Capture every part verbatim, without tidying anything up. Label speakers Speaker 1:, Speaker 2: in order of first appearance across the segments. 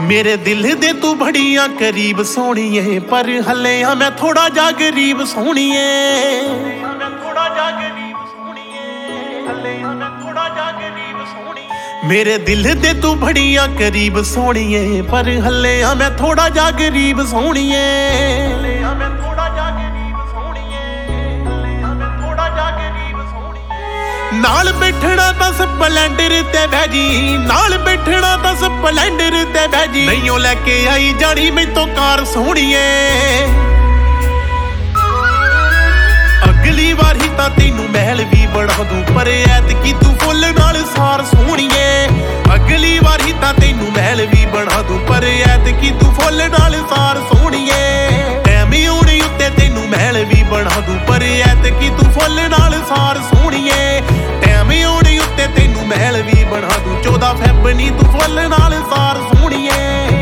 Speaker 1: मेरे दिल दे तू बड़िया करीब सोहणीए, पर हले आ मैं थोड़ा जा गरीब सोहणीए। मेरे दिल दे तू बड़िया करीब सोहणीए, पर हले आ मैं थोड़ा जा गरीब सोहणीए। नाल बैठना तां स्पलैंडर ते बैजी, नाल बैठना तां स्पलैंडर ते बैजी, नहीं ओ लैके आई जानी मैतों कार सोहणीए। अगली वारी तां तैनू महल भी बना दूं, पर ऐतकी तू फुल नाल सार सोहणीए। अगली वारी तां तैनू महल भी बना दूं, पर ऐतकी तू फुल नाल सार सोहणीए। टैम आउणे उत्ते तैनू महल भी बना दूं, पर ऐतकी तू फुल नाल सार सोहणीए। टैम आउणे उत्ते तैनू महल भी बना दूं, चौदह फैब नी तू फुल नाल सार सोहणीए।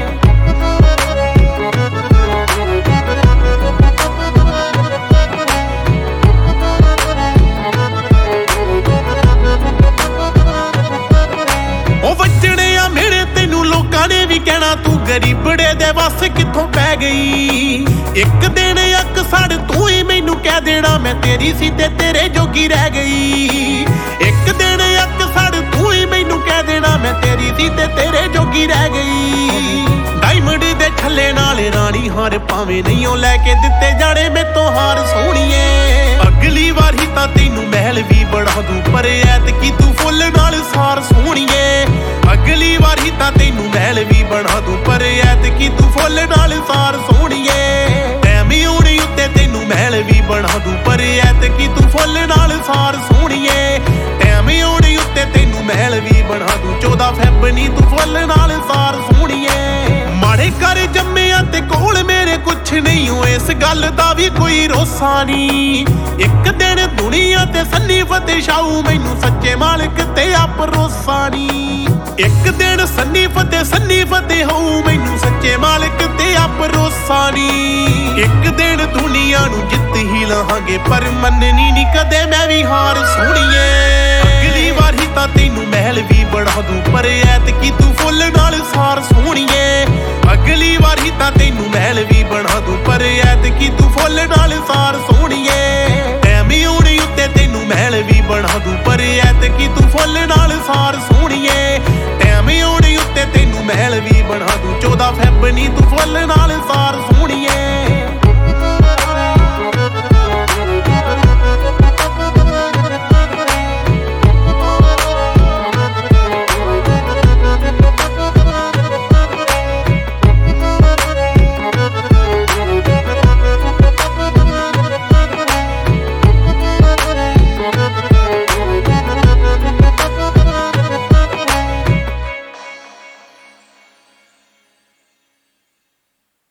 Speaker 1: तू गरीबड़े दे वस कित्थों पै गई, एक दिन अक सड़ तू ही मैनू कह देना मैं तेरी सी ते तेरे जोगी रह गई। एक दिन अक सड़ तू ही मैनू कह देना मैं तेरी सी ते तेरे जोगी रह गई। डायमंड दे छल्ले नाल रानी हार भावें नहीं ओ लैके दित्ते जाने मैतों हार सोहणीए। अगली वारी तां तैनू महल भी बना दूं, पर ऐतकी तू फुल नाल सार सोहणीए। अगली वारी तां तैनू महल भी बना दूं, पर ऐतकी तू फुल नाल सार सोहणीए। टैम आउणे उत्ते तैनू महल भी बना दूं, पर ऐतकी तू फुल नाल सार सोहणीए। टैम आउणे उत्ते तैनू महल भी बना दूं, चौदह फैब नी तू फुल नाल सार सोहणीए। माड़े कर जम्मिया ते कोल मेरे कुछ नहीं हो, इस गल दा भी कोई रोसा नी। एक दिन दुनिया ते सन्नी फतेह शाहू मैनू सच्चे मालिक ते आप रोसा नी। एक दिन सन्नी फतेह सन्नी फतेह होऊ मैनू सच्चे मालिक ते आप रोसा नी। एक दिन दुनिया नू जित ही लहांगे, पर मननी नी कदे मैं भी हार सोहणीए। अगली वारी तां तैनू महल भी बना दूं, पर ऐतकी तू फुल नाल सार सोहणीए। अगली वारी तां तैनू महल भी बना दूं, पर ऐतकी तू फुल नाल सार सोहणीए। टैम आउणे उत्ते तैनू महल भी बना दूं, पर ऐतकी तू फुल नाल सार सोहणीए। टैम आउणे उत्ते तैनू महल भी बना दूं, चौदह फैब नी तू फुल नाल सार सोहणीए।